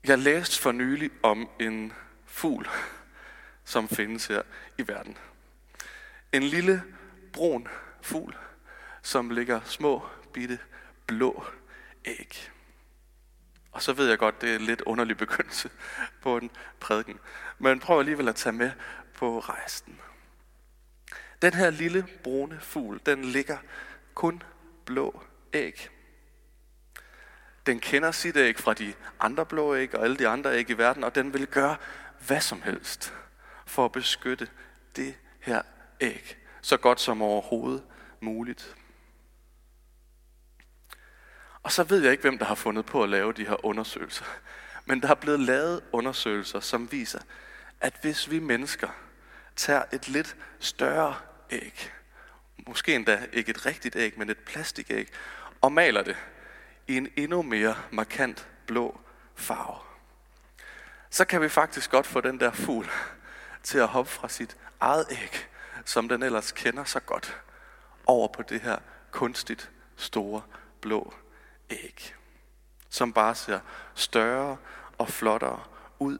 Jeg læste for nylig om en fugl, som findes her i verden. En lille brun fugl, som lægger små, bitte, blå æg. Og så ved jeg godt, det er en lidt underlig begyndelse på en prædiken. Men prøv alligevel at tage med på rejsen. Den her lille brune fugl, den lægger kun blå æg. Den kender sit æg fra de andre blå æg og alle de andre æg i verden, og den vil gøre hvad som helst for at beskytte det her æg så godt som overhovedet muligt. Og så ved jeg ikke, hvem der har fundet på at lave de her undersøgelser. Men der er blevet lavet undersøgelser, som viser, at hvis vi mennesker tager et lidt større æg, måske endda ikke et rigtigt æg, men et plastikæg, og maler det i en endnu mere markant blå farve, så kan vi faktisk godt få den der fugl til at hoppe fra sit eget æg, som den ellers kender så godt, over på det her kunstigt store blå æg, som bare ser større og flottere ud.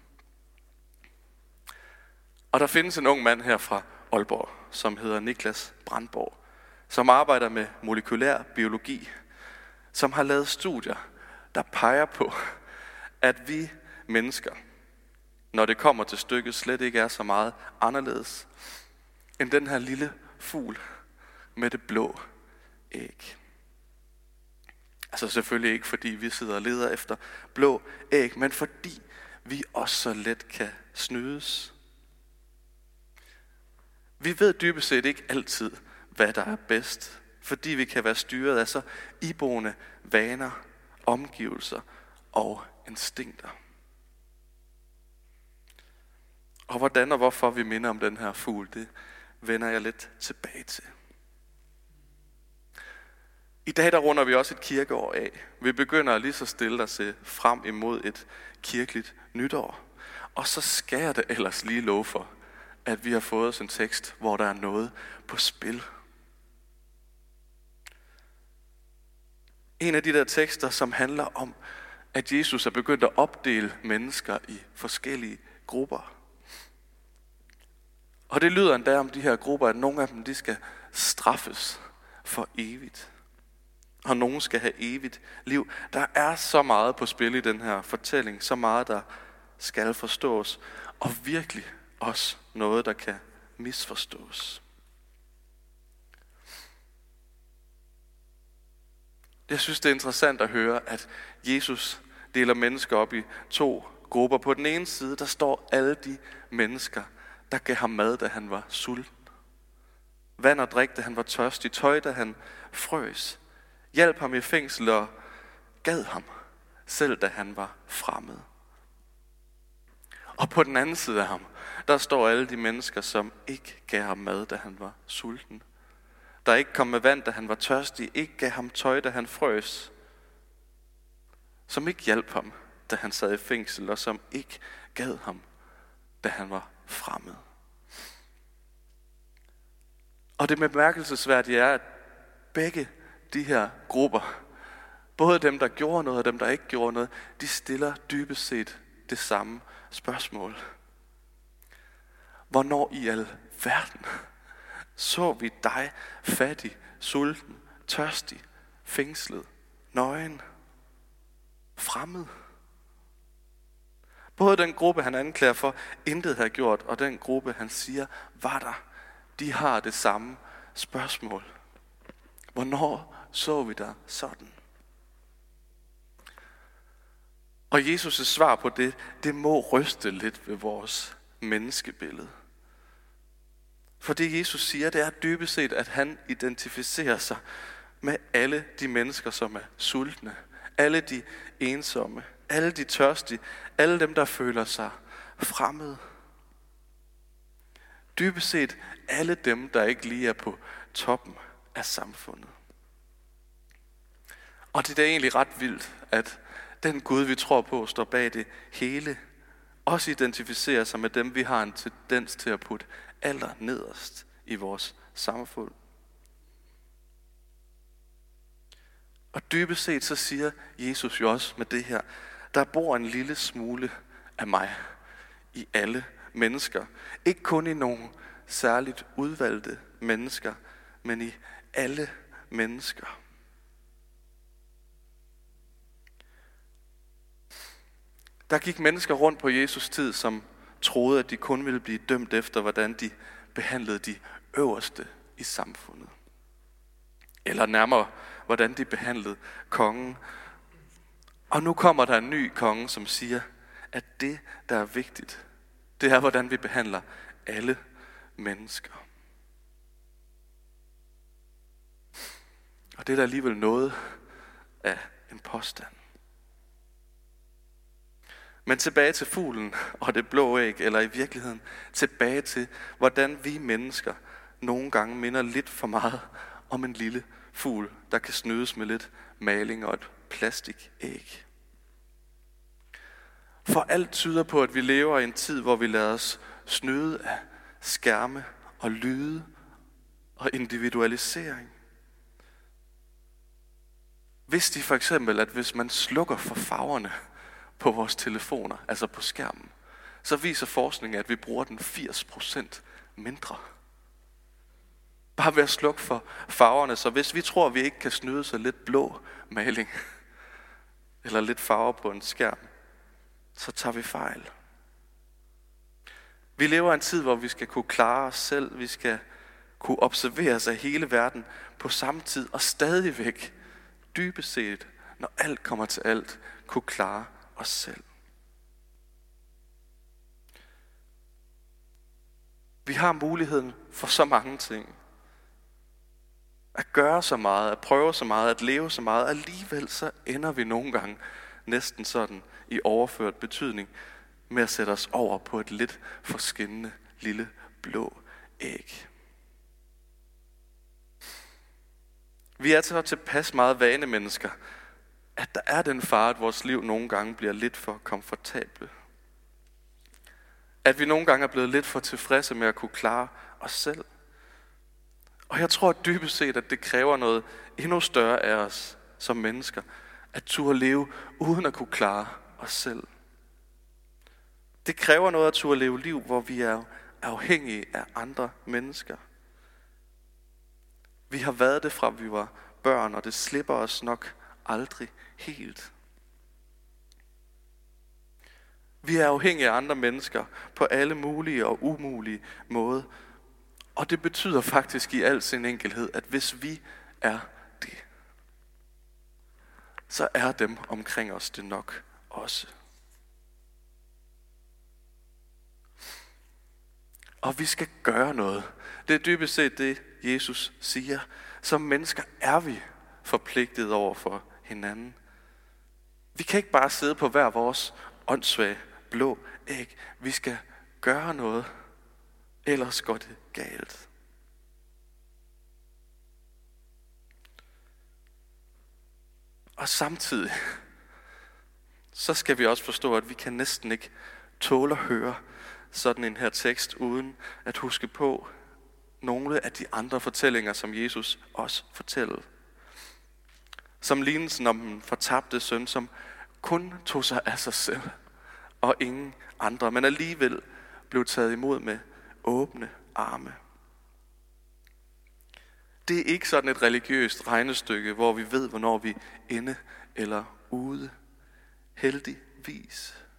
Og der findes en ung mand her fra Aalborg, som hedder Niklas Brandborg, som arbejder med molekylær biologi, som har lavet studier, der peger på, at vi mennesker, når det kommer til stykket, slet ikke er så meget anderledes end den her lille fugl med det blå æg. Altså selvfølgelig ikke fordi vi sidder og leder efter blå æg, men fordi vi også så let kan snydes. Vi ved dybest set ikke altid, hvad der er bedst, fordi vi kan være styret af så iboende vaner, omgivelser og instinkter. Og hvordan og hvorfor vi minder om den her fugl, det vender jeg lidt tilbage til. I dag der runder vi også et kirkeår af. Vi begynder lige så stille at se frem imod et kirkeligt nytår. Og så skal jeg da ellers lige love for, at vi har fået os en tekst, hvor der er noget på spil. En af de der tekster, som handler om, at Jesus er begyndt at opdele mennesker i forskellige grupper. Og det lyder endda om de her grupper, at nogle af dem de skal straffes for evigt. Og nogen skal have evigt liv. Der er så meget på spil i den her fortælling, så meget der skal forstås, og virkelig også noget, der kan misforstås. Jeg synes, det er interessant at høre, at Jesus deler mennesker op i to grupper. På den ene side, der står alle de mennesker, der gav ham mad, da han var sulten. Vand og drik, da han var tørstig. Tøj, da han frøs. Hjalp ham i fængsel og gad ham, selv da han var fremmed. Og på den anden side af ham, der står alle de mennesker, som ikke gav ham mad, da han var sulten. Der ikke kom med vand, da han var tørstig, ikke gav ham tøj, da han frøs. Som ikke hjalp ham, da han sad i fængsel, og som ikke gad ham, da han var fremmed. Og det bemærkelsesværdige er, at begge de her grupper, både dem, der gjorde noget, og dem, der ikke gjorde noget, de stiller dybest set det samme spørgsmål. Hvornår i alverden så vi dig fattig, sulten, tørstig, fængslet, nøgen, fremmed? Både den gruppe, han anklager for intet har gjort, og den gruppe, han siger, var der, de har det samme spørgsmål. Hvornår så vi dig sådan? Og Jesus' svar på det må ryste lidt ved vores menneskebillede. For det Jesus siger, det er dybest set, at han identificerer sig med alle de mennesker, som er sultne. Alle de ensomme. Alle de tørstige. Alle dem, der føler sig fremmede. Dybest set alle dem, der ikke lige er på toppen af samfundet. Og det er da egentlig ret vildt, at den Gud, vi tror på, står bag det hele, også identificerer sig med dem, vi har en tendens til at putte aller nederst i vores samfund. Og dybest set så siger Jesus jo også med det her, Der bor en lille smule af mig i alle mennesker. Ikke kun i nogle særligt udvalgte mennesker, men i alle mennesker. Der gik mennesker rundt på Jesus tid, som troede, at de kun ville blive dømt efter, hvordan de behandlede de øverste i samfundet. Eller nærmere, hvordan de behandlede kongen. Og nu kommer der en ny konge, som siger, at det, der er vigtigt, det er, hvordan vi behandler alle mennesker. Og det er da alligevel noget af en påstand. Men tilbage til fuglen og det blå æg, eller i virkeligheden tilbage til, hvordan vi mennesker nogle gange minder lidt for meget om en lille fugl, der kan snydes med lidt maling og et plastikæg. For alt tyder på, at vi lever i en tid, hvor vi lader os snyde af skærme og lyde og individualisering. Vidste I for eksempel, at hvis man slukker for farverne på vores telefoner, altså på skærmen, så viser forskningen, at vi bruger den 80% mindre. Bare ved at slukke for farverne, så hvis vi tror, at vi ikke kan snyde så lidt blå maling, eller lidt farver på en skærm, så tager vi fejl. Vi lever i en tid, hvor vi skal kunne klare os selv, vi skal kunne observere os af hele verden på samme tid, og stadigvæk, dybest set, når alt kommer til alt, kunne klare os selv. Vi har muligheden for så mange ting. At gøre så meget, at prøve så meget, at leve så meget. Alligevel så ender vi nogle gange næsten sådan i overført betydning med at sætte os over på et lidt for skinnende lille blå æg. Vi er så tilpas meget vanemennesker, at der er den fare, at vores liv nogle gange bliver lidt for komfortable. At vi nogle gange er blevet lidt for tilfredse med at kunne klare os selv. Og jeg tror dybest set, at det kræver noget endnu større af os som mennesker, at turde leve uden at kunne klare os selv. Det kræver noget at turde leve liv, hvor vi er afhængige af andre mennesker. Vi har været det fra vi var børn, og det slipper os nok aldrig helt. Vi er afhængige af andre mennesker på alle mulige og umulige måder. Og det betyder faktisk i al sin enkelhed, at hvis vi er det, så er dem omkring os det nok også. Og vi skal gøre noget. Det er dybest set det, Jesus siger. Som mennesker er vi forpligtet over for hinanden. Vi kan ikke bare sidde på hver vores åndssvage blå æg. Vi skal gøre noget, ellers går det galt. Og samtidig, så skal vi også forstå, at vi kan næsten ikke tåle at høre sådan en her tekst, uden at huske på nogle af de andre fortællinger, som Jesus også fortæller. Som lignelsen om den fortabte søn, som kun tog sig af sig selv og ingen andre, men alligevel blev taget imod med åbne arme. Det er ikke sådan et religiøst regnestykke, hvor vi ved, hvornår vi er inde eller ude. Heldigvis.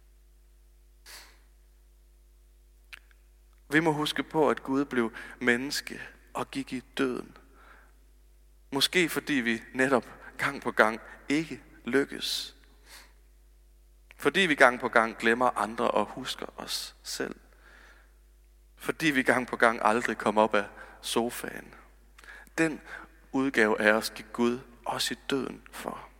Vi må huske på, at Gud blev menneske og gik i døden. Måske fordi vi netop gang på gang ikke lykkes. Fordi vi gang på gang glemmer andre og husker os selv. Fordi vi gang på gang aldrig kom op af sofaen. Den udgave af os gik Gud også i døden for.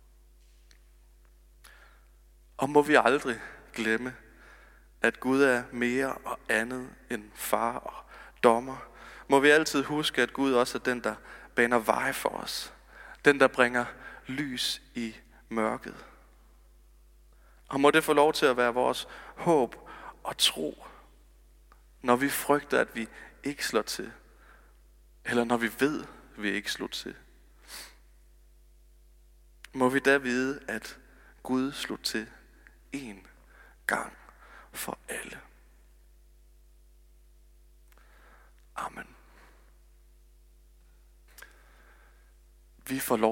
Og må vi aldrig glemme, at Gud er mere og andet end far og dommer. Må vi altid huske, at Gud også er den, der baner veje for os. Den, der bringer lys i mørket. Og må det få lov til at være vores håb og tro, når vi frygter, at vi ikke slår til. Eller når vi ved, at vi ikke slår til. Må vi da vide, at Gud slog til en gang for alle. Amen. Vi får lov